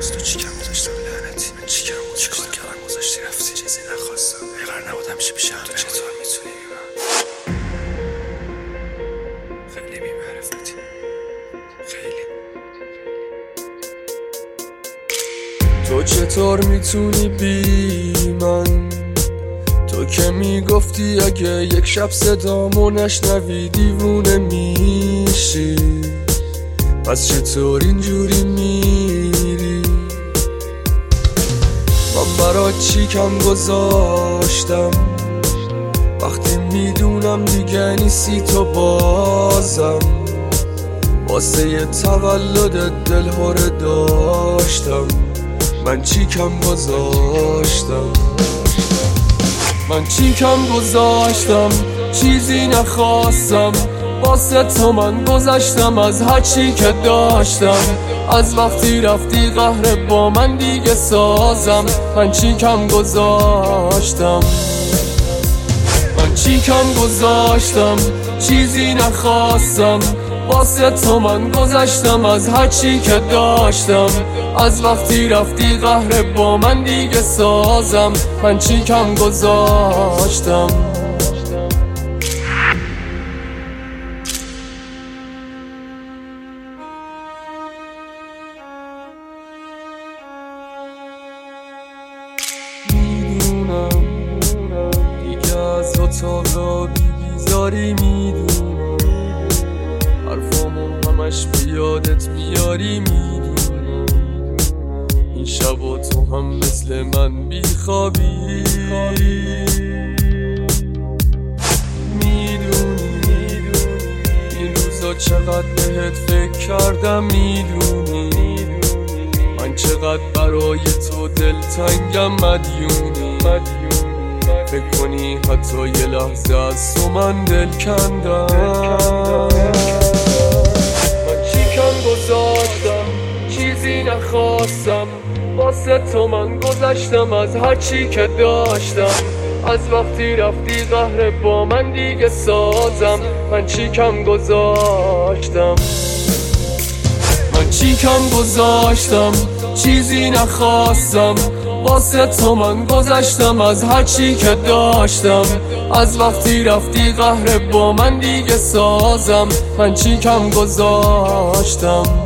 واسه تو چی کم گذاشتم لعنتی؟ من چی کم گذاشتم؟ چیکار کردم گذاشتی رفتی؟ چیزی نخواستم. قرار نبود همیشه پیش هم. تو چطور میتونی خیلی بی‌معرفتی، خیلی. تو چطور میتونی بی من؟ تو که میگفتی اگه یک شب صدامو نشنوی دیوونه میشی، پس چطور اینجوری میری؟ من برات چی کم گذاشتم وقتی میدونم دیگه نیستی تو بازم؟ واسه یه تولدت دلهوره داشتم، من چی کم گذاشتم؟ من چی کم گذاشتم؟ چیزی نخواستم، واسه تو من گذشتم از هر چی که داشتم. از وقتی رفتی قهر با من دیگه سازم، من چی کم گذاشتم؟ من چی کم گذاشتم؟ چیزی نخواستم، واسه تو من گذشتم از هر چی که داشتم. از وقتی رفتی قهر با من دیگه سازم، من چی کم گذاشتم؟ میدونم دیگه از اتاق بیزاری، میدونم حرفامو همش بیادت میاری، میدونم این شب و تو هم مثل من بیخوابی، میدونی این روزا چقدر بهت فکر کردم، میدونی من چقدر برای تو دلتنگم، مدیونی فکر کنی حتی یه لحظه از تو من دل کندم. من چی کم گذاشتم؟ چیزی نخواستم، واسه تو من گذشتم از هر چی که داشتم. از وقتی رفتی قهر با من دیگه سازم، من چی کم گذاشتم؟ من چی کم گذاشتم؟ چیزی نخواستم، واسه تو من گذشتم از هر چی که داشتم. از وقتی رفتی قهر با من دیگه سازم، من چی کم گذاشتم؟